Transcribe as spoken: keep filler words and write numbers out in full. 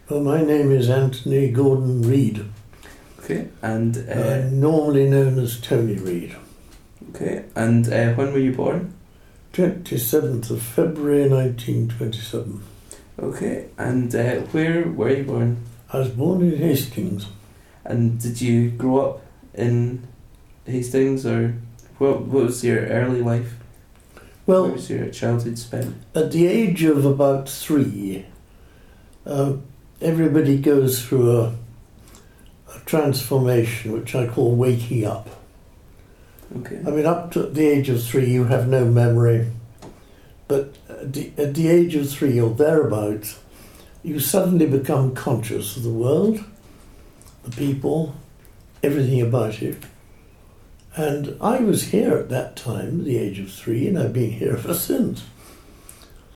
Well, my name is Anthony Gordon Reid. Okay, and... Uh, I'm normally known as Tony Reid. Okay, and uh, when were you born? twenty-seventh of February nineteen twenty-seven. Okay, and uh, where were you born? I was born in Hastings. And did you grow up in Hastings, or what, what was your early life? Well, Where was your childhood spent? at the age of about three, uh, everybody goes through a, a transformation which I call waking up. Okay. I mean, up to the age of three, you have no memory, but at the, at the age of three or thereabouts, you suddenly become conscious of the world, the people, everything about you. And I was here at that time, at the age of three, and I've been here ever since.